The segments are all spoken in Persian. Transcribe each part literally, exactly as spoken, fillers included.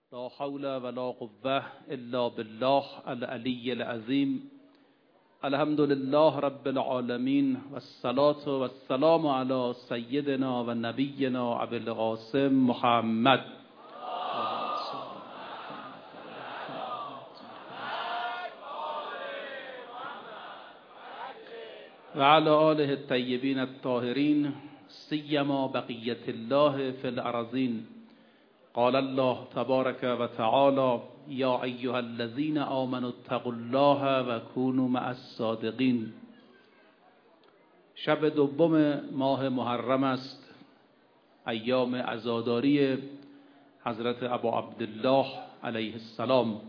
لا حول ولا قوة إلا بالله العلي العظيم. الحمد لله رب العالمين والصلاة والسلام على سيدنا و نبينا أبي القاسم محمد و على آله الطيبين الطاهرين سيما بقية الله في الأرضين. قال الله تبارك وتعالى يا أيها الذين آمنوا اتقوا الله و كونوا مع الصادقين. شب دوم ماه محرم است، ایام عزاداری حضرت ابو عبدالله علیه السلام.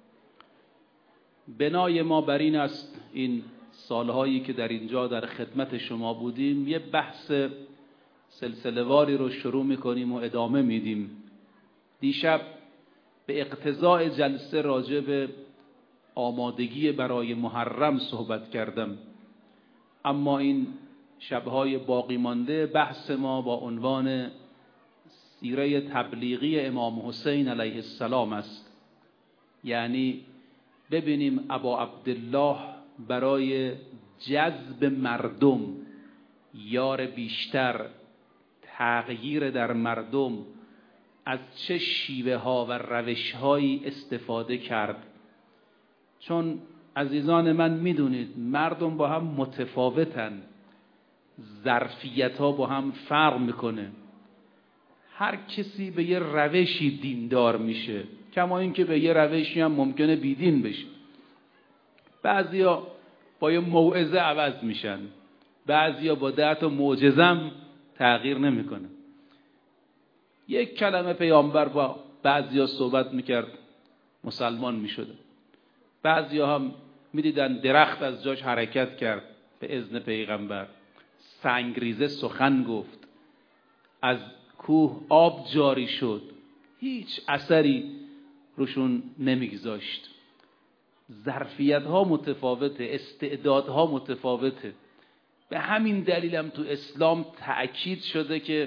بنای ما بر این است این سالهایی که در اینجا در خدمت شما بودیم یه بحث سلسله واری رو شروع میکنیم و ادامه میدیم. دیشب به اقتضاء جلسه راجع به آمادگی برای محرم صحبت کردم، اما این شبهای باقی مانده بحث ما با عنوان سیره تبلیغی امام حسین علیه السلام است. یعنی ببینیم ابا عبدالله برای جذب مردم، یار بیشتر، تغییر در مردم از چه شیوه ها و روش هایی استفاده کرد. چون عزیزان من میدونید مردم با هم متفاوتن، ظرفیت ها با هم فرق میکنه. هر کسی به یه روشی دیندار میشه، کما اینکه به یه روشی هم ممکنه بیدین بشه. بعضیا با یه موعظه عوض میشن، بعضیا با ده تا معجزه تغییر نمیکنه. یک کلمه پیامبر با بعضیا صحبت میکرد مسلمان میشده، بعضیا هم میدیدن درخت از جاش حرکت کرد به اذن پیغمبر، سنگریزه سخن گفت، از کوه آب جاری شد، هیچ اثری روشون نمیگذاشت. ظرفیت ها متفاوته، استعدادها متفاوته. به همین دلیل هم تو اسلام تأکید شده که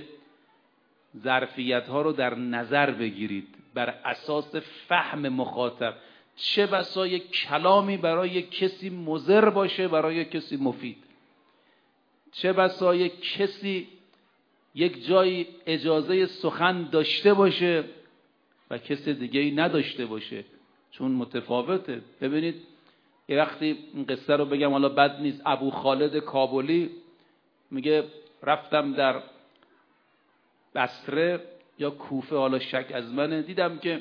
ظرفیت ها رو در نظر بگیرید بر اساس فهم مخاطب. چه بسا یک کلامی برای کسی مضر باشه برای کسی مفید، چه بسا یک کسی یک جای اجازه سخن داشته باشه و کسی دیگه ای نداشته باشه، چون متفاوته. ببینید یه وقتی این قصه رو بگم حالا بد نیست. ابو خالد کابلی میگه رفتم در بصره یا کوفه، حالا شک از منه، دیدم که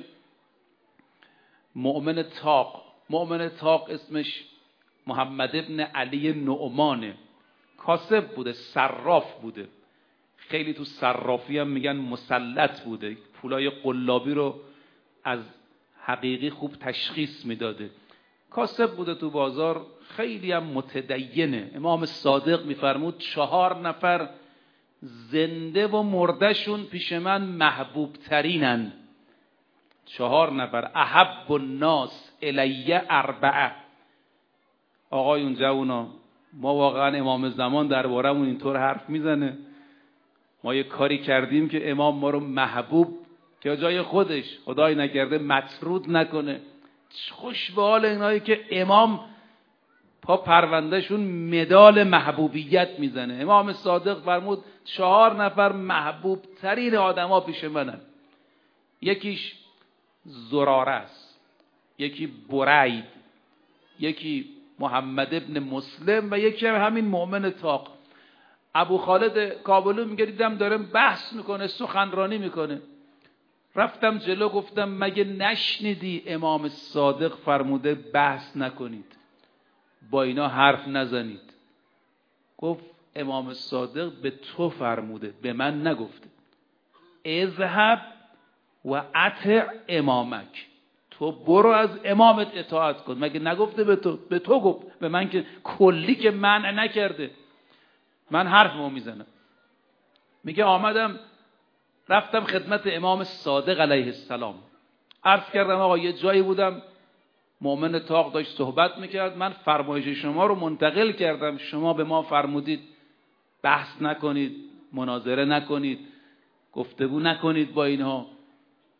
مؤمن تاق مؤمن تاق اسمش محمد ابن علی نعمانه، کاسب بوده، صراف بوده. خیلی تو صرافی هم میگن مسلط بوده، پولای قلابی رو از حقیقی خوب تشخیص میداده. کاسب بوده تو بازار، خیلی هم متدینه. امام صادق میفرمود چهار نفر زنده و مردشون پیش من محبوب ترینن. چهار نفر احب الناس الی اربعه. آقایون جوونا، ما واقعا امام زمان دربارمون اینطور حرف میزنه؟ ما یه کاری کردیم که امام ما رو محبوب که جای خودش خدای نکرده مطرود نکنه. خوش به حال اینایی که امام پا پروندهشون مدال محبوبیت میزنه. امام صادق فرمود چهار نفر محبوب ترین آدم ها پیش منن. یکیش زراره است، یکی برید، یکی محمد ابن مسلم و یکی هم همین مؤمن تاق. ابو خالد کابلی میگه دیدم داره بحث میکنه، سخنرانی میکنه. رفتم جلو گفتم مگه نشنیدی امام صادق فرموده بحث نکنید، با اینا حرف نزنید؟ گفت امام صادق به تو فرموده، به من نگفته. اذهب و اطع امامک، تو برو از امامت اطاعت کن. مگه نگفته به تو؟ به تو گفت، به من که کلی که منع نکرده. من حرفمو میزنم. میگه آمدم رفتم خدمت امام صادق علیه السلام، عرض کردم آقا یه جایی بودم مؤمن تاق داشت صحبت میکرد، من فرمایش شما رو منتقل کردم، شما به ما فرمودید بحث نکنید، مناظره نکنید، گفتگو نکنید با اینها.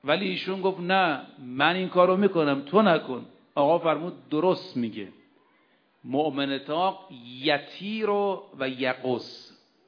ولی ایشون گفت نه من این کارو میکنم تو نکن. آقا فرمود درست میگه، مؤمن تاق یطیر و یقص،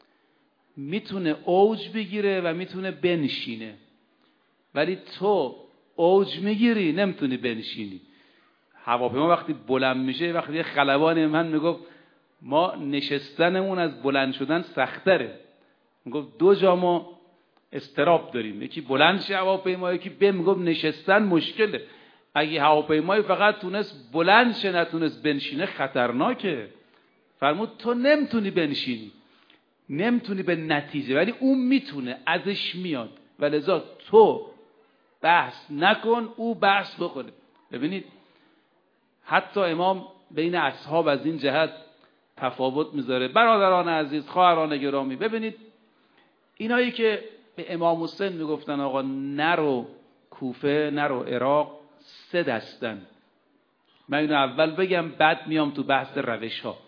میتونه اوج بگیره و میتونه بنشینه، ولی تو اوج میگیری نمیتونی بنشینی. هواپیما وقتی بلند میشه، وقتی یه خلبان من میگفت ما نشستنمون از بلند شدن سختره، میگفت دو جا ما استراب داریم، یکی بلند شه هواپیما، یکی به میگفت نشستن مشکله. اگه هواپیمای فقط تونست بلند شه نتونست بنشینه خطرناکه. فرمود تو نمیتونی بنشینی، نمیتونی به نتیجه، ولی اون میتونه، ازش میاد، ولذا تو بحث نکن او بحث بکنه. ببینید حتی امام بین اصحاب از این جهت تفاوت میذاره. برادران عزیز، خواهران گرامی، ببینید اینایی که به امام حسین میگفتن آقا نرو کوفه نرو عراق، سه دستن. من اینو اول بگم بعد میام تو بحث روش ها.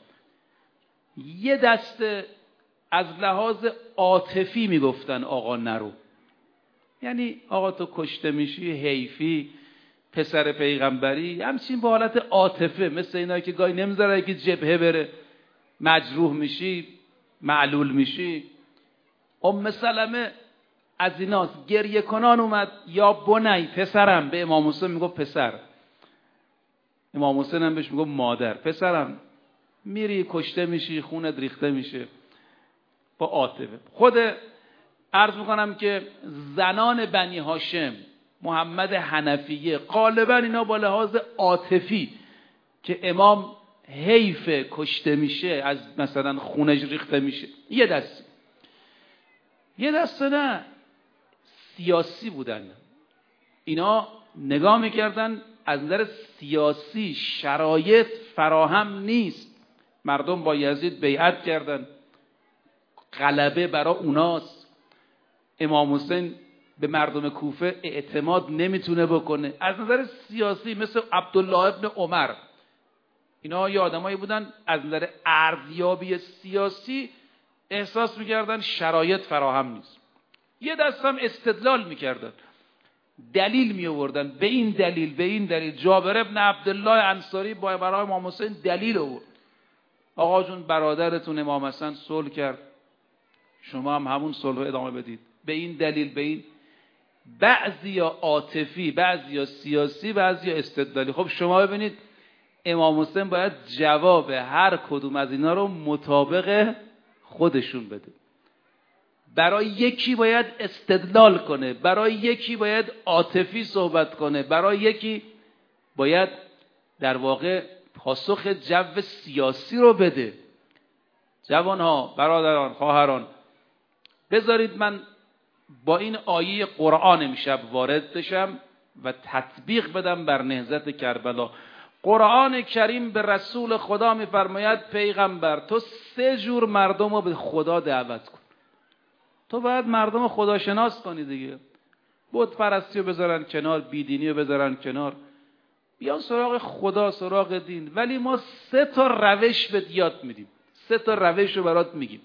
یه دسته از لحاظ عاطفی میگفتن آقا نرو، یعنی آقا تو کشته میشی حیفی، پسر پیغمبری، همچین با حالت عاطفه، مثل اینا که گاهی نمیذاره که جبهه بره، مجروح میشی معلول میشی. ام سلمه از ایناست، گریه کنان اومد، یا بنی پسرم، به امام حسین میگفت پسر، امام حسین هم بهش میگفت مادر، پسرم میری کشته میشی خونت ریخته میشه، با عاطفه. خود عرض میکنم که زنان بنی هاشم، محمد حنفیه، غالبا اینا با لحاظ عاطفی که امام حیف کشته میشه، از مثلا خونش ریخته میشه، یه دست یه دست نه سیاسی بودن. اینا نگاه میکردن از نظر سیاسی شرایط فراهم نیست، مردم با یزید بیعت کردن، غلبه برای اوناست، امام حسین به مردم کوفه اعتماد نمیتونه بکنه. از نظر سیاسی مثل عبدالله ابن عمر، اینا یه آدمایی بودن از نظر ارزیابی سیاسی احساس میکردن شرایط فراهم نیست. یه دست هم استدلال میکردن، دلیل میآوردن، به این دلیل به این دلیل. جابر ابن عبدالله انصاری با برای امام حسین دلیل آورد، آقا جون برادرتون امام حسن صلح کرد، شما هم همون صلح ادامه بدید، به این دلیل به این. بعضیا عاطفی، بعضیا سیاسی، بعضیا استدلالی. خب شما ببینید امام حسین باید جواب هر کدوم از اینا رو مطابق خودشون بده. برای یکی باید استدلال کنه، برای یکی باید عاطفی صحبت کنه، برای یکی باید در واقع پاسخ جو سیاسی رو بده. جوانها، برادران، خواهران، بذارید من با این آیه قرآن امشب وارد بشم و تطبیق بدم بر نهضت کربلا. قرآن کریم به رسول خدا میفرماید پیغمبر تو سه جور مردم رو به خدا دعوت کن. تو باید مردم خدا شناس کنی دیگه. بت پرستی رو بذارن کنار، بیدینی رو بذارن کنار، بیان سراغ خدا، سراغ دین. ولی ما سه تا روش به یاد میدیم، سه تا روش رو برات میگیم.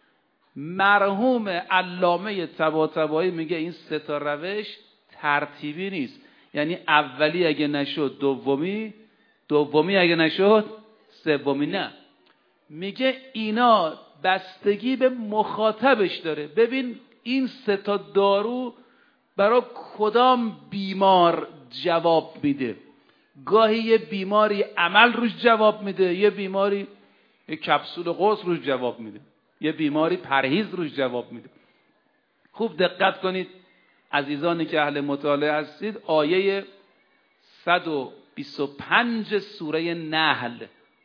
مرحوم علامه طباطبایی میگه این سه تا روش ترتیبی نیست، یعنی اولی اگه نشد دومی، دومی اگه نشد سومی. نه، میگه اینا بستگی به مخاطبش داره. ببین این سه تا دارو برای کدام بیمار جواب میده. گاهی یه بیماری عمل روش جواب میده، یه بیماری یه کپسول قرص روش جواب میده، یه بیماری پرهیز روش جواب میده. خوب دقت کنید عزیزانی که اهل مطالعه هستید، آیه صد و بیست و پنج سوره نحل،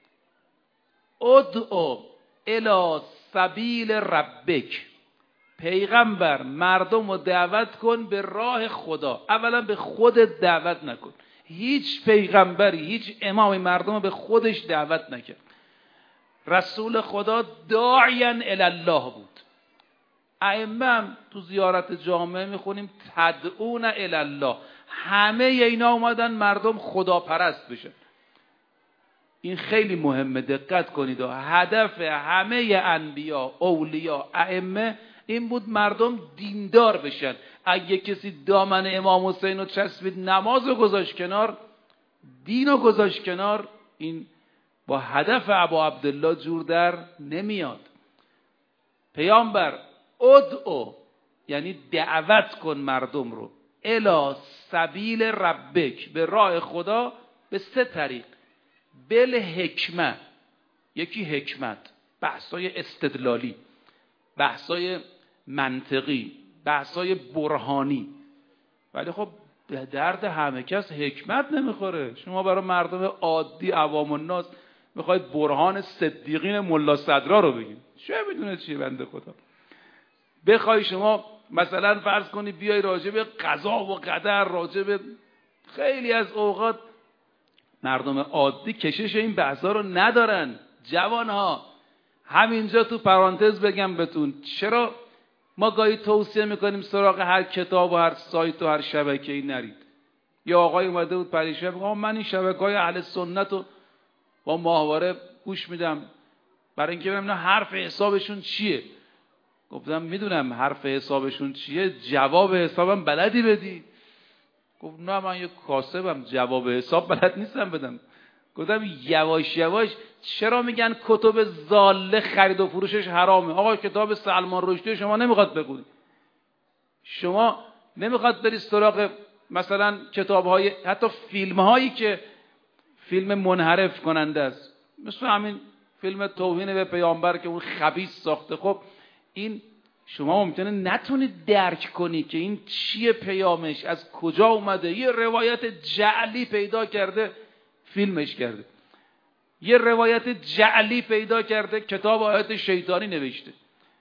ادعو الی سبیل ربک، پیغمبر مردم رو دعوت کن به راه خدا. اولا به خودت دعوت نکن، هیچ پیغمبری هیچ امامی مردم رو به خودش دعوت نکرد. رسول خدا داعیا الی الله بود. ائمه تو زیارت جامعه میخونیم تدعون الی الله، همه اینا اومدن مردم خدا پرست بشن. این خیلی مهمه، دقت کنید. هدف همه انبیا، اولیا، ائمه این بود مردم دیندار بشن. اگه کسی دامن امام حسین رو چسبید نماز رو گذاشت کنار، دین رو گذاشت کنار، این با هدف ابا عبدالله جور در نمیاد. پیامبر ادعو یعنی دعوت کن مردم رو، الی سبیل ربک، به راه خدا، به سه طریق. بل حکمه، یکی حکمت، بحثای استدلالی، بحثای منطقی، بحثای برهانی. ولی خب به درد همه کس حکمت نمیخوره. شما برای مردم عادی عوام الناس میخواید برهان صدیقین ملا صدرا رو بگید، چه میدونه چیه بنده خدا. بخوای شما مثلا فرض کنی بیای راجع به قضا و قدر، راجع به خیلی از اوقات مردم عادی کشش این بحثا رو ندارن. جوانها همینجا تو پرانتز بگم بهتون، چرا ما گاهی توصیه میکنیم سراغ هر کتاب و هر سایت و هر شبکه‌ای نرید. یا آقای اومده بود پریشب گفت من این شبکه‌های اهل سنت رو با ماهواره گوش میدم برای اینکه ببینم حرف حسابشون چیه. گفتم میدونم حرف حسابشون چیه، جواب حسابم بلدی بدی؟ گفت نه من یه کاسبم، جواب حساب بلد نیستم بدم. گفتم یواش یواش چرا میگن کتب ضاله خرید و فروشش حرامه؟ آقا کتاب سلمان رشدی شما نمیخواد بخونید، شما نمیخواد برید سراغ مثلا کتاب‌های، حتی فیلم‌هایی که فیلم منحرف کننده است، مثل همین فیلم توهین به پیامبر که اون خبیث ساخته. خب این شما ممکنه نتونید درک کنی که این چیه پیامش، از کجا اومده. یه روایت جعلی پیدا کرده فیلمش کرده، یه روایت جعلی پیدا کرده کتاب آیات شیطانی نوشته.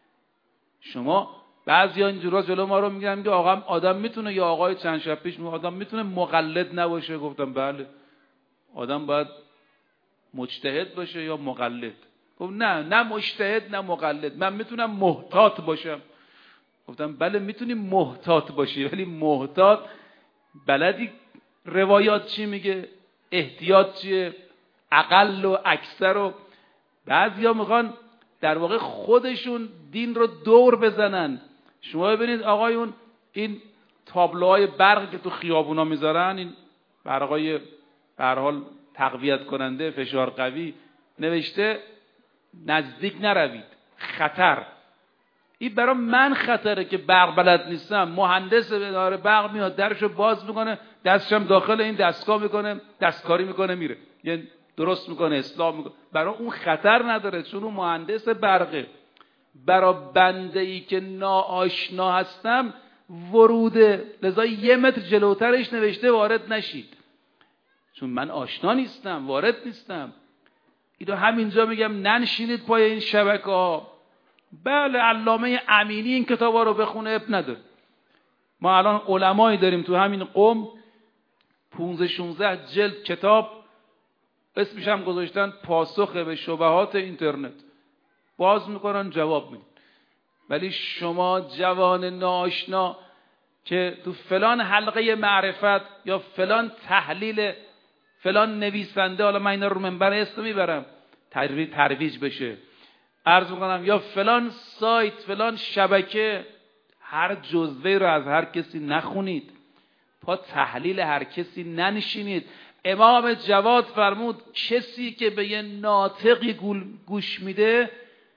شما بعضی اینجورا جلو ما رو میگن که آقا آدم میتونه، یا آقای چند شب پیش میگه آدم میتونه مقلد نباشه. گفتم بله، آدم باید مجتهد باشه یا مقلد. گفت نه نه مجتهد نه مقلد، من میتونم محتاط باشم. گفتم بله میتونی محتاط باشی، ولی محتاط بلدی روایات چی میگه، احتیاط چیه، اقل و اکثر. و بعضیا میخوان در واقع خودشون دین رو دور بزنن. شما ببینید آقایون این تابلوهای برق که تو خیابونا میذارن، این برقای به هر حال تقویت کننده فشار قوی، نوشته نزدیک نروید، خطر. این برای من خطره که برق بلد نیستم. مهندس اداره برق میاد درشو باز میکنه، دستشم داخل این دستگاه میکنه، دستکاری میکنه میره، یعنی درست میکنه، اصلاح میکنه. برای اون خطر نداره چون اون مهندس برقه. برای بنده ای که ناآشنا هستم وروده، لذا یه متر جلوترش نوشته وارد نشید، چون من آشنا نیستم، وارد نیستم. اینو همینجا میگم ننشینید پای این شبکه ها. بله علامه امینی این کتابا رو بخونه، اب نداره. ما الان علمایی داریم تو همین قم پانزده شانزده جلد کتاب، اسمش هم گذاشتن پاسخ به شبهات اینترنت. باز میکنن جواب میدن. ولی شما جوان ناآشنا که تو فلان حلقه معرفت یا فلان تحلیل فلان نویسنده، حالا من اینا رو منبر اسم میبرم ترویج ترویج بشه، عرض میکنم، یا فلان سایت فلان شبکه، هر جزوه رو از هر کسی نخونید، پا تحلیل هر کسی ننشینید. امام جواد فرمود کسی که به یه ناطقی گوش میده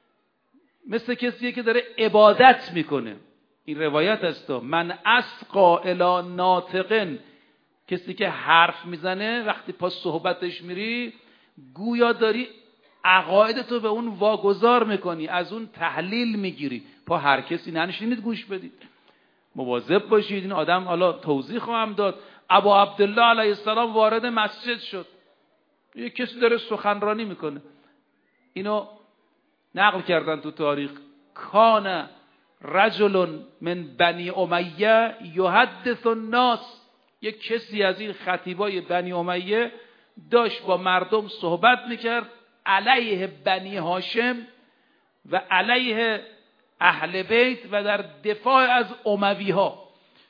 مثل کسیه که داره عبادت میکنه. این روایت است، من اسقا الی ناطقن، کسی که حرف میزنه وقتی پا صحبتش میری گویا داری عقایدتو به اون واگذار میکنی، از اون تحلیل میگیری. پا هر کسی ننشینید گوش بدید، مواظب باشید. این آدم حالا توضیح خواهم داد. ابا عبدالله علیه السلام وارد مسجد شد، یه کسی داره سخنرانی میکنه، اینو نقل کردن تو تاریخ. کان رجل من بنی امیه یحدث الناس، یک کسی از این خطیبای بنی امیه داشت با مردم صحبت میکرد علیه بنی هاشم و علیه اهل بیت و در دفاع از اموی ها.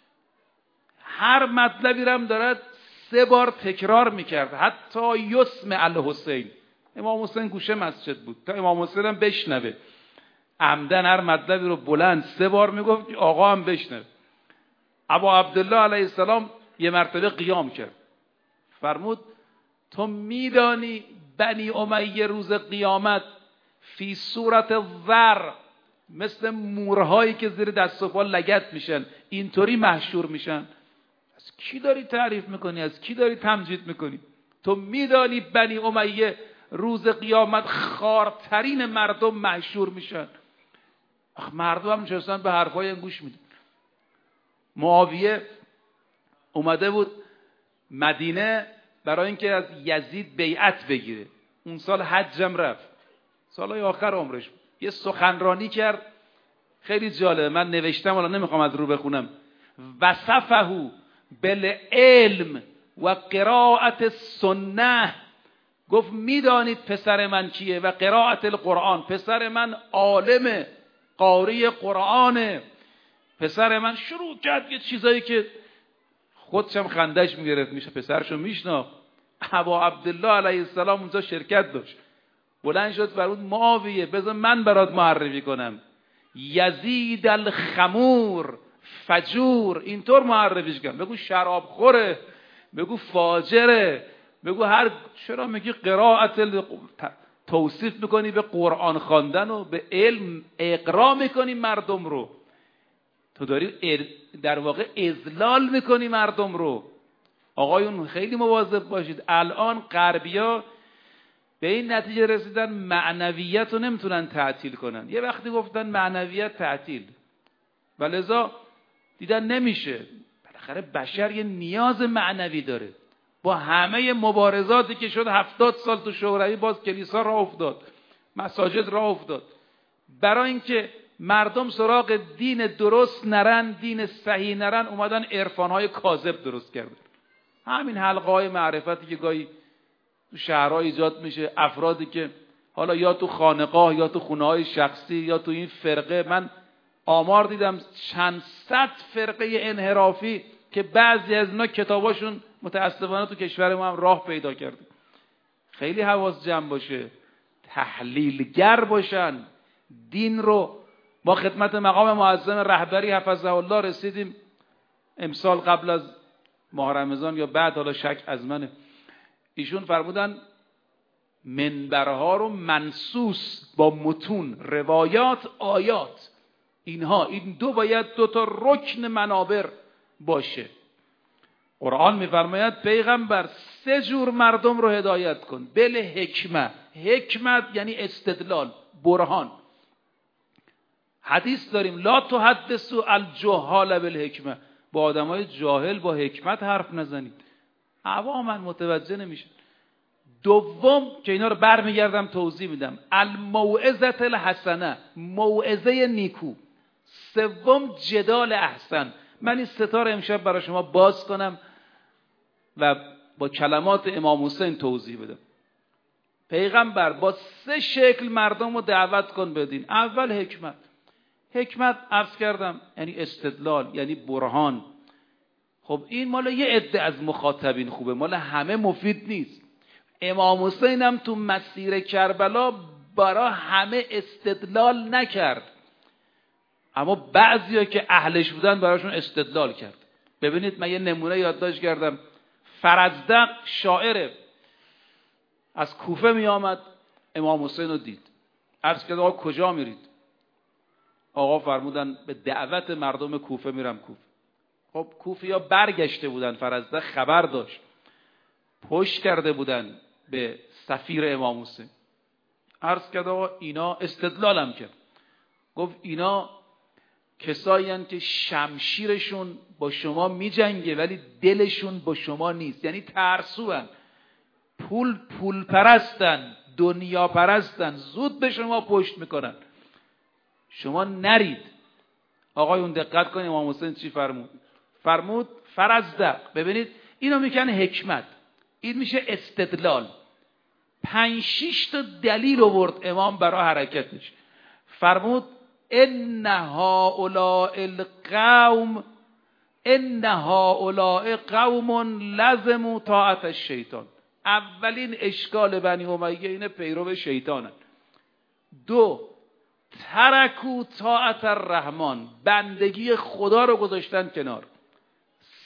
هر مطلبی رم دارد سه بار تکرار میکرد حتی یسمع الحسین. امام حسین گوشه مسجد بود تا امام حسین هم بشنوه. عمدن هر مطلبی رو بلند سه بار میگفت آقا هم بشنوه. ابا عبدالله علیه السلام یه مرتبه قیام کرد، فرمود تو میدانی بنی امیه روز قیامت فی صورت ذر، مثل مورهایی که زیر دست و پا لگد میشن اینطوری محشور میشن. از کی داری تعریف میکنی؟ از کی داری تمجید میکنی؟ تو میدانی بنی امیه روز قیامت خارترین مردم محشور میشن. اخ مردم هم نشستن به حرفای این گوش میدن. معاویه اومده بود مدینه برای اینکه از یزید بیعت بگیره، اون سال حجم رفت، سالهای آخر عمرش بود. یه سخنرانی کرد خیلی جالب، من نوشتم الان نمیخوام از رو بخونم. وصفه بالعلم و قرائت السنه، گفت میدانید پسر من کیه؟ و قرائت القرآن، پسر من عالم قاری قرآنه. پسر من شروع کرد یه چیزایی که خودشم خندش میگرفت، میشه پسرشو میشناخت. ابا عبدالله علیه السلام اونجا شرکت داشت، بلند شد فرمود معاویه بذار من برات معرفی کنم، یزید الخمور فجور، اینطور معرفیش کنم. بگو شراب خوره، بگو فاجره، بگو هر چرا میگی قرائت توصیف میکنی به قرآن خواندن و به علم اقرا میکنی مردم رو، تو داری در واقع اذلال میکنی مردم رو. آقایون خیلی مواظب باشید، الان غربیا به این نتیجه رسیدن معنویت رو نمیتونن تعطیل کنن. یه وقتی گفتن معنویت تعطیل و لذا دیدن نمیشه، بالاخره بشر یه نیاز معنوی داره. با همه مبارزاتی که شد هفتاد سال تو شوروی باز کلیسا راه افتاد، مساجد راه افتاد، برای اینکه مردم سراغ دین درست نرن، دین صحیح نرن، اومدن عرفانهای کاذب درست کردن. همین حلقه های معرفتی که گاهی تو شهرها ایجاد میشه، افرادی که حالا یا تو خانقاه یا تو خونه های شخصی یا تو این فرقه، من آمار دیدم چند صد فرقه انحرافی که بعضی از اینا کتاباشون متاسفانه تو کشور ما هم راه پیدا کرده. خیلی حواس جمع باشه، تحلیلگر باشن دین رو. ما خدمت مقام معظم رهبری حفظه الله رسیدیم امسال قبل از ماه رمضان یا بعد، حالا شک از منه. ایشون فرمودن منبرها رو منصوص با متون، روایات، آیات، اینها این دو باید دو تا رکن منابر باشه. قرآن میفرماید پیغمبر سه جور مردم رو هدایت کن، بل حکمت، حکمت یعنی استدلال، برهان. حدیث داریم لا تحدثوا الجهال بالحکمه، با آدمای جاهل با حکمت حرف نزنید، عواما متوجه نمیشن. دوم که اینا رو برمیگردم توضیح میدم، الموعظه الحسنه، موعظه نیکو. سوم جدال احسن. من این ستاره امشب برای شما باز کنم و با کلمات امام حسین توضیح بدم. پیغمبر با سه شکل مردم رو دعوت کن بدین. اول حکمت. حکمت عرض کردم یعنی استدلال، یعنی برهان. خب این مال یه عده از مخاطبین خوبه، مال همه مفید نیست. امام حسین هم تو مسیر کربلا برای همه استدلال نکرد، اما بعضیا که اهلش بودن براشون استدلال کرد. ببینید من یه نمونه یادداشت کردم. فرزدق شاعره از کوفه می آمد، امام حسین رو دید، عرض کرد آقا کجا میرید؟ آقا فرمودن به دعوت مردم کوفه میرم کوفه. خب کوفیا برگشته بودن، فرزدق خبر داشت، پشت کرده بودن به سفیر امام حسین. عرض کرد آقا اینا استدلالم کرد، گفت اینا کسایی هستند که شمشیرشون با شما می جنگه ولی دلشون با شما نیست، یعنی ترسوان، پول پول پرستن، دنیا پرستن، زود به شما پشت میکنن، شما نرید. آقایون دقت کنید امام حسین چی فرمود؟ فرمود فرزدق. ببینید اینو میگن حکمت، این میشه استدلال. پنج شش تا دلیل آورد امام برای حرکتش. فرمود ان هؤلاء القوم ان هؤلاء قوم لزموا طاعت الشیطان. اولین اشکال بنی امیه اینه پیرو شیطانن. دو، ترکوا طاعت الرحمن، بندگی خدا رو گذاشتن کنار.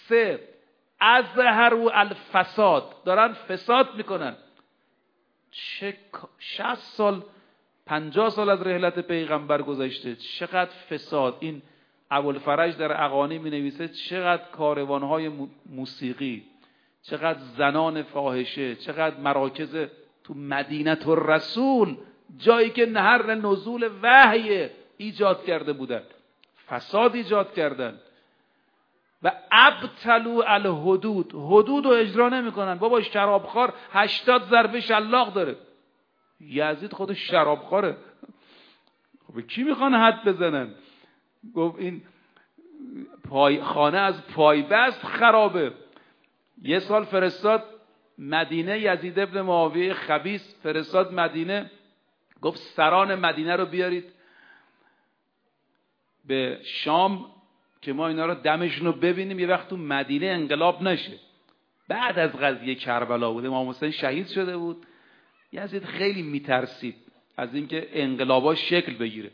سه اظهروا الفساد، دارن فساد میکنن. چه شصت سال پنجاه سال از رحلت پیغمبر گذشته، چقدر فساد. این ابوالفرج در اغانی می نویسه چقدر کاروانهای موسیقی، چقدر زنان فاحشه، چقدر مراکز تو مدینه الرسول، جایی که نهر نزول وحی ایجاد کرده بودن، فساد ایجاد کردن. و ابطلوا الحدود، حدود رو اجرا نمی کنن. بابا شرابخوار هشتاد ضربه شلاق داره، یزید خودش شرابخواره، خب کی میخوان حد بزنن؟ گفت این پای خانه از پای بست خرابه. یه سال فرستاد مدینه، یزید ابن معاویه خبیث فرستاد مدینه، گفت سران مدینه رو بیارید به شام که ما اینا رو دمشون رو ببینیم، یه وقت تو مدینه انقلاب نشه. بعد از قضیه کربلا بود، امام حسین شهید شده بود. یزید خیلی میترسید از اینکه انقلابا شکل بگیره.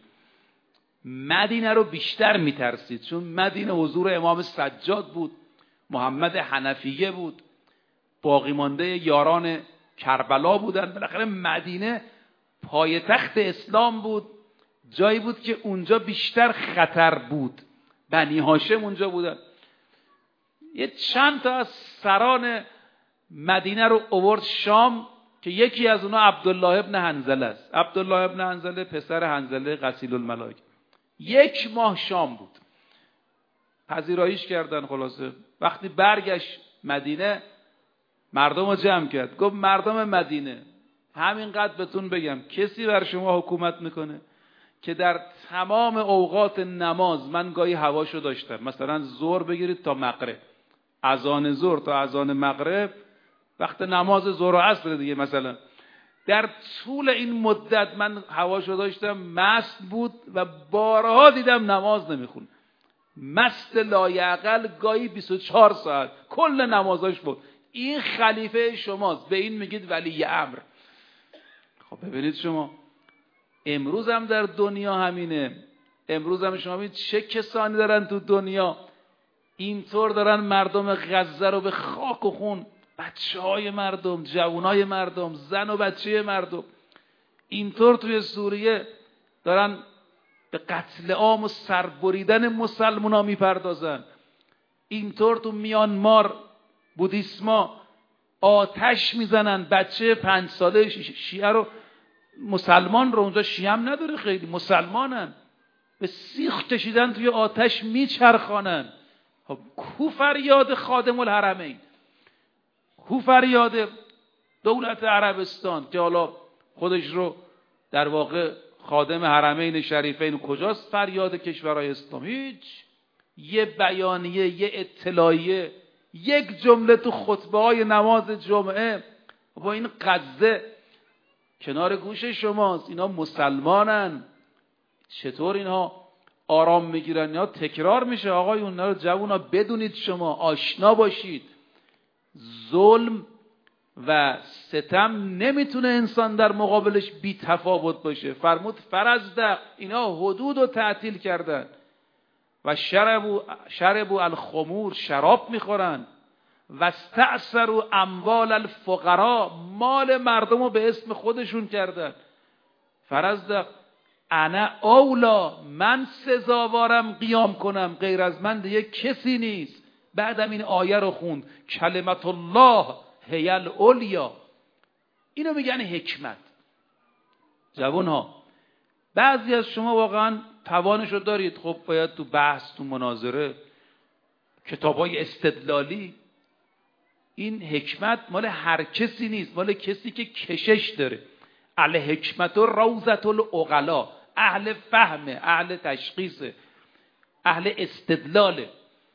مدینه رو بیشتر میترسید، چون مدینه حضور امام سجاد بود، محمد حنفیه بود، باقی مانده یاران کربلا بودن. بالاخره مدینه پایتخت اسلام بود، جایی بود که اونجا بیشتر خطر بود. بنی هاشم اونجا بودن. یه چند تا از سران مدینه رو آورد شام که یکی از اونها عبدالله ابن حنظله است. عبدالله ابن حنظله پسر حنظله غسیل الملائکه. یک ماه شام بود، پذیراییش کردن. خلاصه وقتی برگشت مدینه مردم رو جمع کرد، گفت مردم مدینه همینقدر بهتون بگم، کسی بر شما حکومت میکنه که در تمام اوقات نماز من گاهی هواشو داشتم، مثلا ظهر بگیرید تا مغرب، اذان ظهر تا اذان مغرب، وقت نماز ظهر و عصر دیگه، مثلا در طول این مدت من هواشو داشتم، مست بود و بارها دیدم نماز نمیخون، مست لایعقل، گاهی بیست و چهار ساعت کل نمازاش بود. این خلیفه شماست، به این میگید ولی امر. خب ببینید شما امروز هم در دنیا همینه. امروز هم شما ببینید چه کسانی دارن تو دنیا اینطور دارن مردم غزه رو به خاک و خون، بچه های مردم، جوانای مردم، زن و بچه مردم، اینطور توی سوریه دارن به قتل عام و سربریدن مسلمان ها میپردازن. اینطور تو میانمار بودیسما آتش میزنن، بچه پنج ساله شیعه رو، مسلمان رو، اونجا شیعه هم نداره خیلی، مسلمانن، به سیخ کشیدن توی آتش میچرخانن. خب کو فریاد خادم الحرمین، کو فریاد دولت عربستان که حالا خودش رو در واقع خادم حرمین شریفین، کجاست فریاد کشورهای اسلامی؟ هیچ. یه بیانیه، یه اطلاعیه، یک جمله تو خطبه های نماز جمعه با این قضیه کنار گوش شماست. اینا مسلمانن، چطور اینها آرام میگیرن؟ اینا تکرار میشه. آقای اونا رو جوونا بدونید، شما آشنا باشید، ظلم و ستم نمیتونه انسان در مقابلش بی تفاوت باشه. فرمود فرزدق، اینا حدود رو تعطیل کردن و شربو شربو الخمور، شراب میخورن، و استعصروا اموال الفقراء، مال مردم رو به اسم خودشون کردن. فرزدق انا اولا، من سزاوارم قیام کنم، غیر از من دیگه کسی نیست. بعدم این آیه رو خوند، کلمت الله هی العلیا. اینو میگن حکمت. جوان ها، بعضی از شما واقعا توانشو دارید، خب باید تو بحث، تو مناظره، کتابای استدلالی، این حکمت مال هر کسی نیست، مال کسی که کشش داره. الحکمت و روضة العقلا، اهل فهمه، اهل تشخیصه، اهل استدلاله.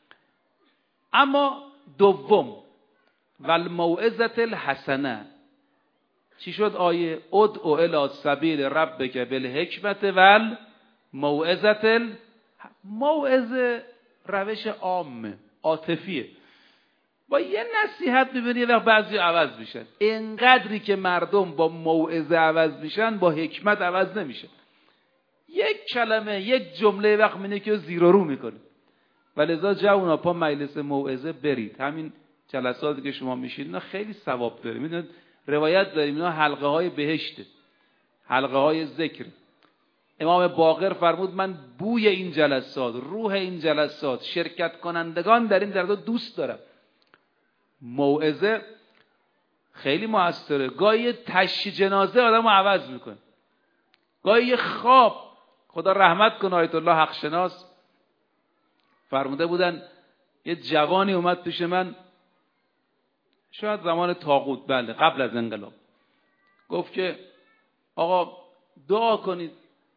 اما دوم، والموعظة الحسنه، چی شد آیه؟ ادعو الی سبیل ربک بالحکمت والموعظة ال... موعظه روش عامه، عاطفیه. با یه نصیحت میبینی وقت بعضی عوض میشن. اینقدری که مردم با موعظه عوض میشن، با حکمت عوض نمیشن. یک کلمه، یک جمله وقت میینه که زیر و رو میکنه. ولذا جوونا پا مجلس موعظه برید. همین جلساتی که شما میشید اینا خیلی ثواب داره. میدونید روایت داریم اینا حلقه های بهشته، حلقه های ذکر. امام باقر فرمود من بوی این جلسات، روح این جلسات، شرکت کنندگان در این جلسات دوست دارم. موعظه خیلی موثره. گاهی تشییع جنازه آدمو عوض میکنه، گاهی خواب. خدا رحمت کنه آیت الله حق شناس فرموده بودن یه جوانی اومد پیش من، شاید زمان طاغوت، بله قبل از انقلاب، گفت که آقا دعا کنید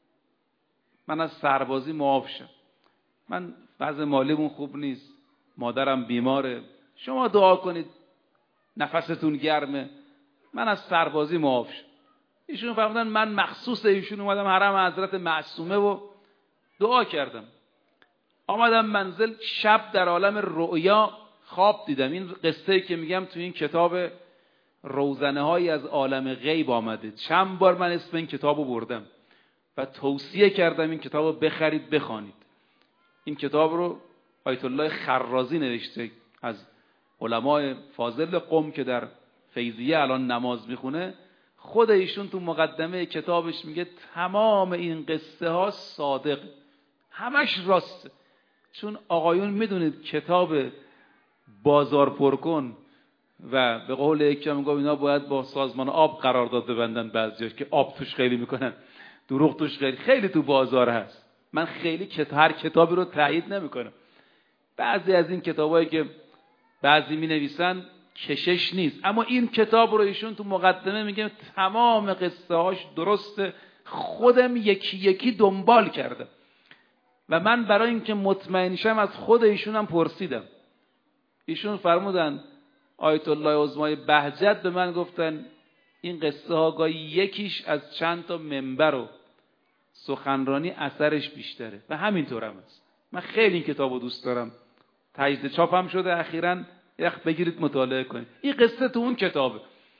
من از سربازی معاف شم، من وضع مالیمون خوب نیست، مادرم بیماره، شما دعا کنید نفستون گرمه من از سربازی معاف شم. ایشون فرمودن من مخصوص ایشون اومدم حرم حضرت معصومه و دعا کردم. آمدم منزل، شب در عالم رؤیا خواب دیدم. این قصه که میگم تو این کتاب روزنه هایی از عالم غیب آمده. چند بار من اسم این کتابو بردم و توصیه کردم این کتابو بخرید بخوانید. این کتاب رو آیت الله خرازی نوشته، از علمای فاضل قم که در فیضیه الان نماز میخونه. خود ایشون تو مقدمه کتابش میگه تمام این قصه ها صادق، همش راسته. چون آقایون میدونید کتاب بازار پر کن و به قول یکی میگم اینا باید با سازمان آب قرارداد ببندن، بعضیاش که آب توش خیلی میکنن، دروغ توش خیلی خیلی تو بازار هست. من خیلی کت... هر کتابی رو تایید نمیکنم. بعضی از این کتابایی که بعضی مینویسن کشش نیست، اما این کتاب رو ایشون تو مقدمه میگه تمام قصه هاش درسته، خودم یکی یکی دنبال کردم و من برای اینکه مطمئن شم از خود ایشون هم پرسیدم. ایشون فرمودن آیت الله عظمای بهجت به من گفتن این قصه ها گاهی یکیش از چند تا منبر و سخنرانی اثرش بیشتره و همینطور هم است. من خیلی این کتابو دوست دارم، تجدید چاپ هم شده اخیراً، یخ بگیرید مطالعه کنید. این قصه تو اون کتابه.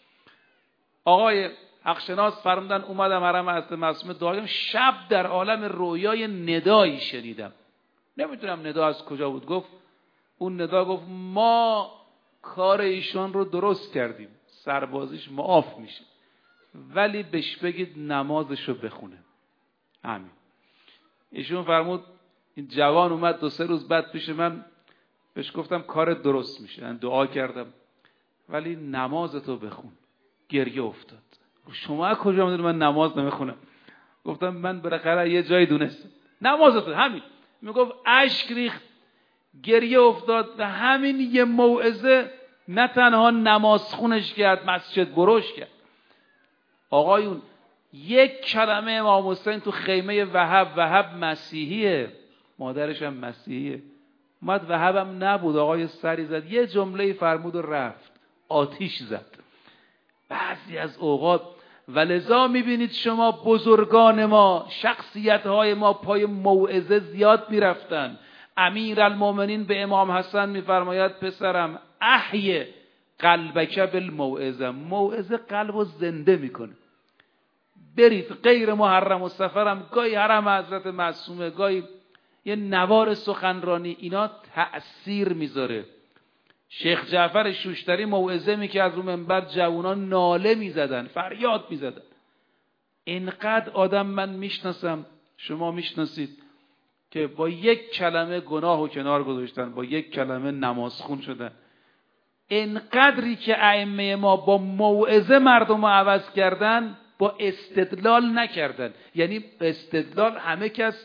آقای حقشناس فرمودن اومدم حرم حضرت معصومه دعا کردم، شب در عالم رویای ندایی شنیدم. نمیدونم ندا از کجا بود. گفت اون ندا گفت ما کار ایشان رو درست کردیم، سربازیش معاف میشه، ولی بهش بگید نمازشو بخونه. همین. ایشون فرمود این جوان اومد دو سه روز بعد پیش من، بهش گفتم کار درست میشه، من دعا کردم ولی نمازتو بخون. گریه افتاد. شما از کجا میدونید من نماز نمیخونم؟ گفتم من بالاخره یه جایی دونستم نمازتو. همین. میگفت اشک ریخت، گریه افتاد و همین یه موعظه نه تنها نماز خونش کرد، مسجد بروش کرد. آقایون یک کلمه امام حسین تو خیمه وهب، وهب مسیحیه، مادرش هم مسیحیه، اومد وهب هم نبود، آقای سری زد، یه جمله فرمود و رفت، آتیش زد. بعضی از اوقات ولذا میبینید شما بزرگان ما، شخصیت های ما پای موعظه زیاد میرفتن. امیر المومنین به امام حسن میفرماید پسرم احی قلبک بالموعظه، موعظه قلب رو زنده میکنه. برید غیر محرم و سفرم، گاهی حرم حضرت معصومه، گاهی یه نوار سخنرانی، اینا تأثیر میذاره. شیخ جعفر شوشتری موعظه میکرد از رو منبر، جوانان ناله میزدن، فریاد میزدن. اینقدر آدم من میشناسم، شما میشناسید، که با یک کلمه گناه و کنار گذاشتن، با یک کلمه نمازخون شدن. اینقدری که ائمه ما با موعظه مردم رو عوض کردن، با استدلال نکردن. یعنی استدلال همه کس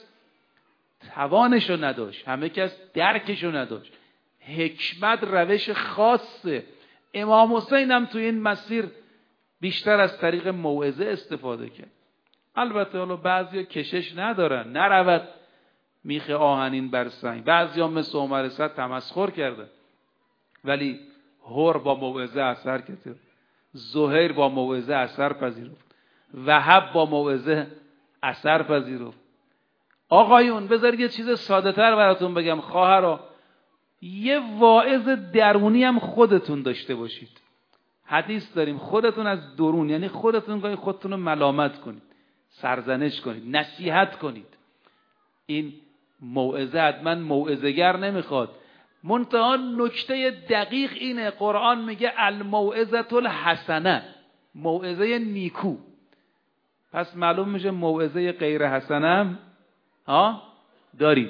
توانشو نداشت، همه کس درکشو نداشت. حکمت روش خاصه. امام حسین هم تو این مسیر بیشتر از طریق موعظه استفاده کرد. البته حالا بعضیا کشش ندارن، نرود میخ آهنین بر سنگ. بعضیا مثل عمر صد تمسخر کردن، ولی هور با موعظه اثر کرد، زهیر با موعظه اثر پذیرفت، وهب با موعظه اثر پذیرفت. آقایون بذارید یه چیز ساده تر براتون بگم، خواهرها، یه واعظ درونی هم خودتون داشته باشید. حدیث داریم خودتون از درون، یعنی خودتون گاهی خودتون رو ملامت کنید، سرزنش کنید، نصیحت کنید. این موعظه حتما موعظه‌گر نمیخواد. منتها نکته دقیق اینه، قرآن میگه الموعظة الحسنه، موعظه نیکو. پس معلوم میشه موعظه غیر حسنه ها داریم.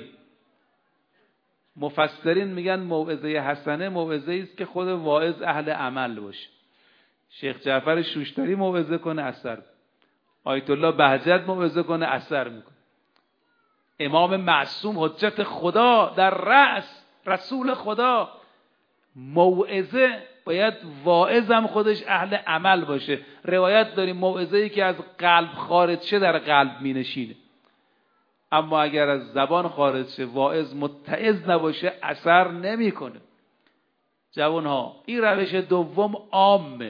مفسرین میگن موعظه حسنه موعظه است که خود واعظ اهل عمل باشه. شیخ جعفر شوشتری موعظه کنه اثر، آیت الله بهجت موعظه کنه اثر میکنه، امام معصوم حجت خدا در رأس رسول خدا. موعظه باید واعظ هم خودش اهل عمل باشه. روایت داریم موعظه‌ای که از قلب خارج شه در قلب مینشینه، اما اگر از زبان خارج شه واعظ متعظ نباشه اثر نمیکنه. جوانها این روش دوم عامه.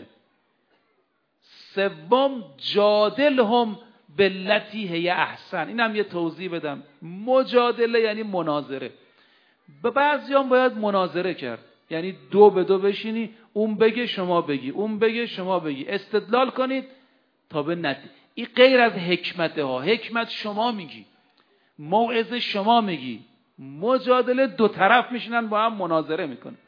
سوم جادلهم بالتی هی احسن. اینم یه توضیح بدم. مجادله یعنی مناظره. به بعضیام باید مناظره کرد، یعنی دو به دو بشینی، اون بگه شما بگی، اون بگه شما بگی، استدلال کنید تا به نتیجه. این غیر از حکمته ها. حکمت شما میگی، موعظه شما میگی، مجادله دو طرف میشینن با هم مناظره میکنن.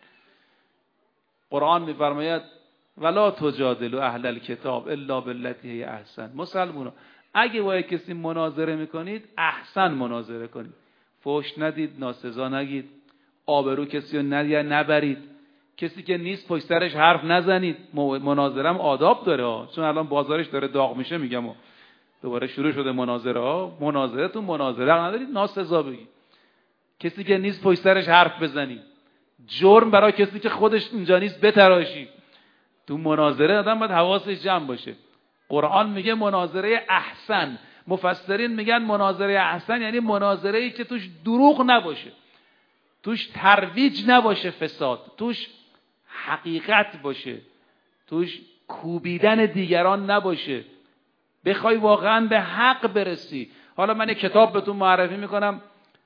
قرآن میفرماید ولا تجادلوا اهل الکتاب الا بالتی هی احسن. مسلمونا اگه با کسی مناظره میکنید احسن مناظره کنید، فحش ندید، ناسزا نگید، آبرو کسی رو نبرید، کسی که نیست پشت سرش حرف نزنید. مناظره هم آداب داره ها، چون الان بازارش داره داغ میشه میگم و دوباره شروع شده مناظره ها. مناظره تو مناظره ندارید ناسزا بگید، کسی که نیست پشت سرش حرف بزنید، جرم برای کسی که خودش اینجا نیست بتراشی. تو مناظره آدم باید حواسش جمع باشه. قرآن میگه مناظره احسن. مفسرین میگن مناظره احسن یعنی مناظره‌ای که توش دروغ نباشه، توش ترویج نباشه فساد، توش حقیقت باشه، توش کوبیدن دیگران نباشه، بخوای واقعا به حق برسی. حالا من یک کتاب بهتون معرفی میکنم،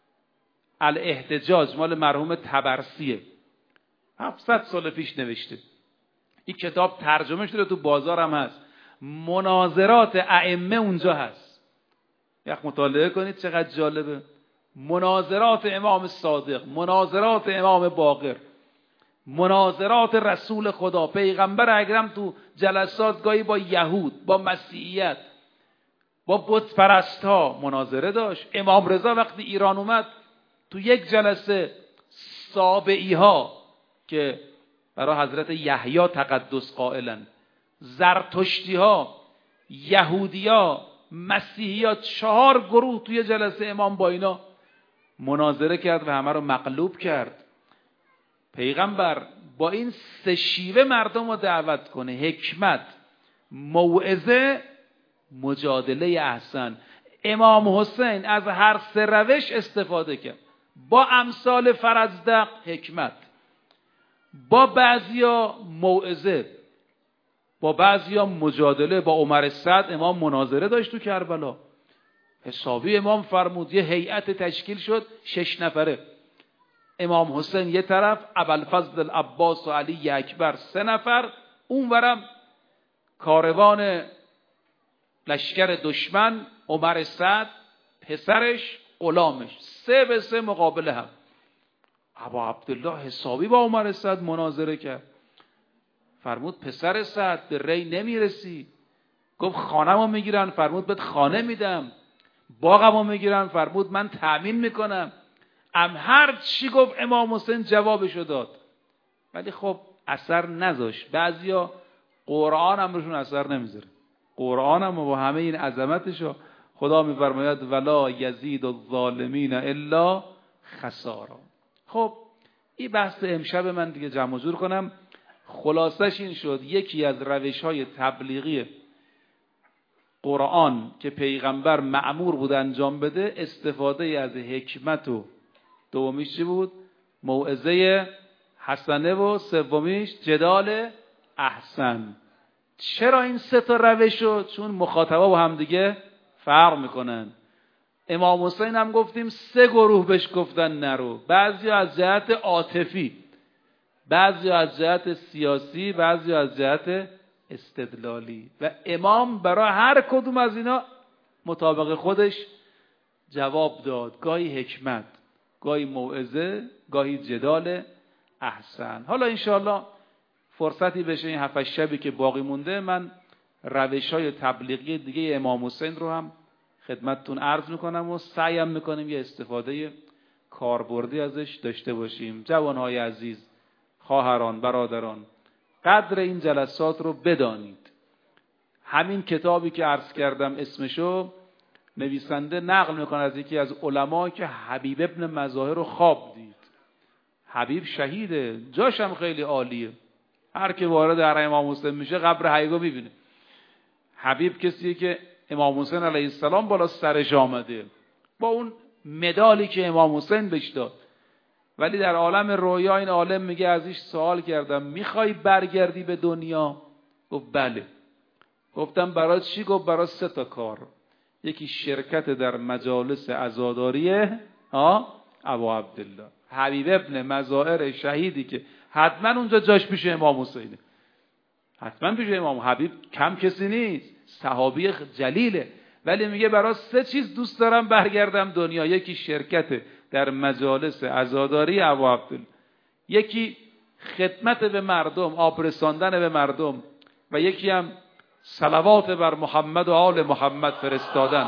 الاحتجاج، مال مرحوم طبرسیه، هفتصد سال پیش نوشته. این کتاب ترجمه شده، تو بازارم هست. مناظرات ائمه اونجا هست، یک مطالعه کنید چقدر جالبه. مناظرات امام صادق، مناظرات امام باقر، مناظرات رسول خدا، پیغمبر اکرم تو جلسات گاهی با یهود، با مسیحیت، با بت پرست ها مناظره داشت. امام رضا وقتی ایران اومد تو یک جلسه سابعی ها که برای حضرت یحیی تقدس قائلن، زرتشتی ها، یهودی ها، مسیحی ها، چهار گروه توی جلسه امام با اینا مناظره کرد و همه رو مغلوب کرد. پیغمبر با این سه شیوه مردم رو دعوت کنه: حکمت، موعظه، مجادله احسن. امام حسین از هر سه روش استفاده کرد. با امثال فرزدق حکمت، با بعضیا موعظه، با بعضیا مجادله. با عمر سعد امام مناظره داشت تو کربلا، حسابی امام فرمود یه هیئت تشکیل شد شش نفره، امام حسین یه طرف، ابوالفضل العباس و علی اکبر سه نفر، اونورم کاروان لشکر دشمن، عمر سعد، پسرش، غلامش، سه به سه مقابل هم. ابا عبدالله حسابی با عمر سعد مناظره کرد، فرمود پسر سعد به ری نمیرسی. گفت خانه‌مو میگیرن، فرمود بهت خانه میدم. باغمو میگیرن، فرمود من تأمین میکنم. ام هر چی گفت امام حسین جوابشو داد، ولی خب اثر نذاشت. بعضیا قرآن هم روشون اثر نمیذاره. قرآن هم با همه این عظمتشو خدا میفرماید ولا یزید الظالمین الا خسارا. خب این بحث امشب من دیگه جمع جور کنم. خلاصش این شد یکی از روش‌های تبلیغی قرآن که پیغمبر مأمور بود انجام بده استفاده از حکمت، و دومیش چی بود؟ موعظه حسنه، و سومیش جدال احسن. چرا این سه تا روش شد؟ چون مخاطبا با هم دیگه فرق میکنن. امام حسین هم گفتیم سه گروه بهش گفتن نرو، بعضی از جهت عاطفی، بعضی از جهت سیاسی، بعضی از جهت استدلالی، و امام برای هر کدوم از اینا مطابق خودش جواب داد، گاهی حکمت، گاهی موعظه، گاهی جدال احسن. حالا انشاءالله فرصتی بشه این هفت شبی که باقی مونده من روش‌های تبلیغی دیگه امام حسین رو هم خدمتتون عرض میکنم و سعیم میکنیم یه استفاده کاربردی ازش داشته باشیم. جوانهای عزیز، خواهران، برادران، قدر این جلسات رو بدانید. همین کتابی که عرض کردم اسمشو نویسنده نقل میکنه از یکی از علما که حبیب ابن مظاهر رو خواب دید. حبیب شهیده، جاش هم خیلی عالیه، هر که وارد حرم امام حسین میشه قبر حبیب میبینه. حبیب کسیه که امام حسین علیه السلام بالا سرش آمده با اون مدالی که امام حسین بهش داد، ولی در عالم رویا این عالم میگه ازش سوال کردم میخوای برگردی به دنیا؟ گفت بله. گفتم برای چی؟ گفت برای سه تا کار. یکی شرکت در مجالس عزاداریه ها ابا عبدالله حبیب ابن مظاهر شهیدی که حتما اونجا جاش پیش امام حسینه، حتما پیش امام. حبیب کم کسی نیست، صحابی جلیله، ولی میگه برای سه چیز دوست دارم برگردم دنیا. یکی شرکت در مجالس عزاداری ابا عبدالله، یکی خدمت به مردم، آب رساندن به مردم، و یکی هم صلوات بر محمد و آل محمد فرستادن.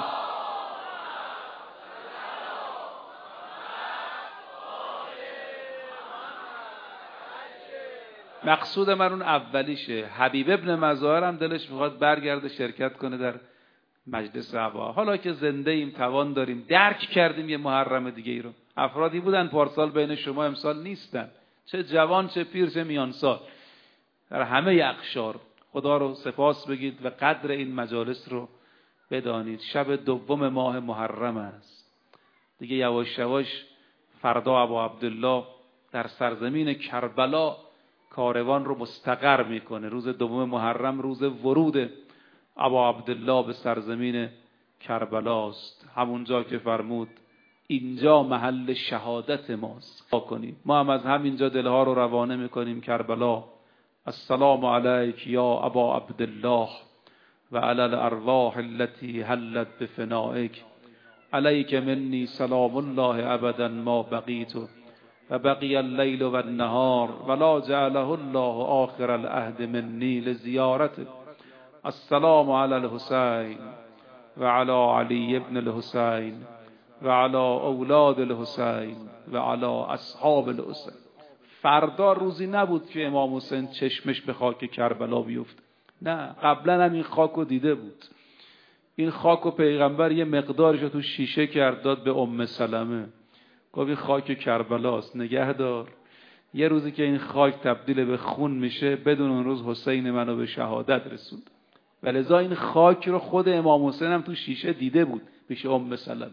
مقصود من اون اولیشه. حبیب ابن مظاهر هم دلش میخواد برگرده شرکت کنه در مجلس ابا. حالا که زنده ایم، توان داریم، درک کردیم یه محرم دیگه ای رو. افرادی بودن پارسال بین شما، امسال نیستن، چه جوان چه پیر چه میانسال، در همه اقشار. خدا رو سپاس بگید و قدر این مجالس رو بدانید. شب دوم ماه محرم است دیگه، یواش یواش فردا ابا عبدالله در سرزمین کربلا کاروان رو مستقر میکنه. روز دوم محرم روز ورود ابا عبدالله به سرزمین کربلاست، همونجا که فرمود اینجا محل شهادت ماست. ما هم از همینجا دلها رو روانه میکنیم کربلا. السلام علیک یا ابا عبدالله و علی الارواح التي حلت بفنائک، علیک منی سلام الله ابدا ما بقیت و بقی اللیل و النهار ولا جعله الله آخر العهد منی لزیارته. السلام علی الحسین و علی علی ابن الحسین و علی اولاد الحسین و علی اصحاب الحسین. فردا روزی نبود که امام حسین چشمش به خاک کربلا بیفت، نه، قبلا هم این خاک رو دیده بود. این خاک رو پیغمبر یه مقدارش رو تو شیشه کرد داد به ام سلمه، گفت این خاک کربلاست، نگه دار. یه روزی که این خاک تبدیل به خون میشه، بدون اون روز حسین منو به شهادت رسوند. ولذا این خاک رو خود امام حسین هم تو شیشه دیده بود پیش ام سلمه.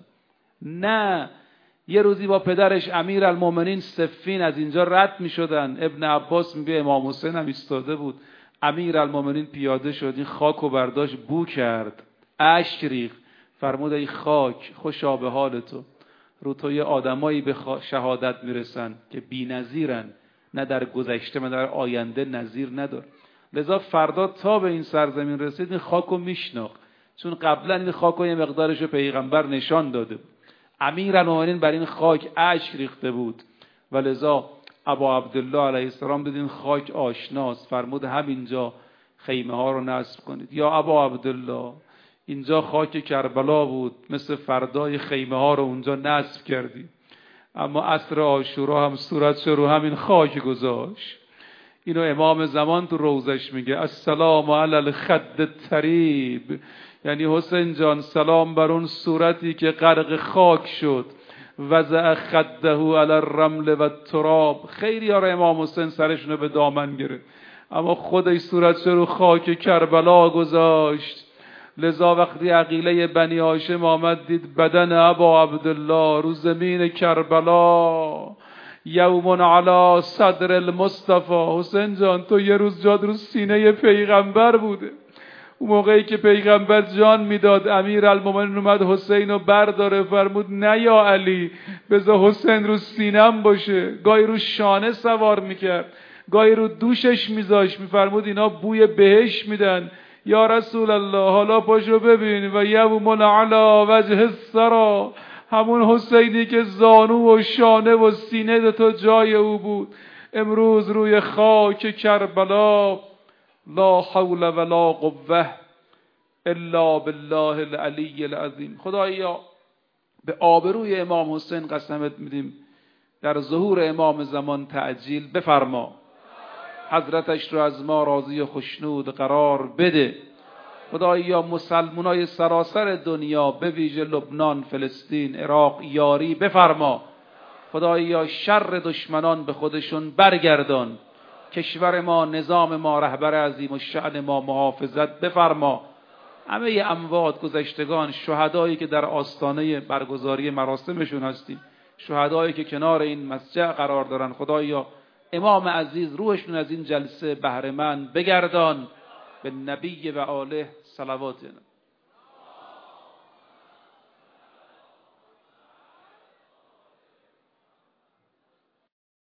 نه، یه روزی با پدرش امیر المومنین صفین از اینجا رد می شدن، ابن عباس میگه امام حسین هم ایستاده بود، امیر المومنین پیاده شد، این خاک رو برداشت بو کرد، اشک ریخت، فرمود ای خاک خوشا به حال تو، رو تو یه آدمایی به شهادت میرسن که بی نظیرن، نه در گذشته نه در آینده نظیر ندار. لذا فردا تا به این سرزمین رسید این خاک رو میشناخت، چون قبلا این خاک رو یه مقدارش رو پیغمبر نشان داده بود. امیرالمومنین بر این خاک اشک ریخته بود و لذا ابا عبدالله علیه السلام بدین خاک آشناست، فرمود همینجا خیمه ها رو نصب کنید. یا ابا عبدالله اینجا خاک کربلا بود، مثل فردای خیمه ها رو اونجا نصب کردی، اما عصر عاشورا هم صورتش رو همین خاک گذاشت. اینو امام زمان تو روزش میگه السلام علی الخد الطریب، یعنی حسین جان سلام بر اون صورتی که غرق خاک شد. وضع خده علی الرمل و التراب. خیلی ها را امام حسین سرشونو به دامن گرفت، اما خودش صورتش رو خاک کربلا گذاشت. لذا وقتی عقیله بنی هاشم آمد دید بدن ابا عبدالله رو زمین کربلا، یوم علی صدر المصطفى. حسین جان تو یه روز جاد رو سینه پیغمبر بوده. اون موقعی که پیغمبر جان میداد امیر المومنین اومد حسین رو برداره، فرمود نه یا علی بذار حسین رو سینم باشه. گاهی رو شانه سوار میکرد، گاهی رو دوشش میذاش، میفرمود اینا بوی بهش میدن. یا رسول الله حالا پاشو ببین و یوم علی وجه الثری، همون حسینی که زانو و شانه و سینه تو جای او بود، امروز روی خاک کربلا لا حول ولا قوه الا بالله العلی العظیم. خدایا به آبروی امام حسین قسمت میدیم، در ظهور امام زمان تعجیل بفرما، حضرتش رو از ما راضی و خشنود قرار بده. خدایا مسلمانای سراسر دنیا به ویژه لبنان، فلسطین، عراق یاری بفرما. خدایا شر دشمنان به خودشون برگردان، کشور ما، نظام ما، رهبر عظیم الشأن ما محافظت بفرما. همه اموات، گذشتگان، شهدایی که در آستانه برگزاری مراسمشون هستیم، شهدایی که کنار این مسجد قرار دارن، خدایا امام عزیز روحشون از این جلسه بهره مند بگردان. به نبی و آله صلوات.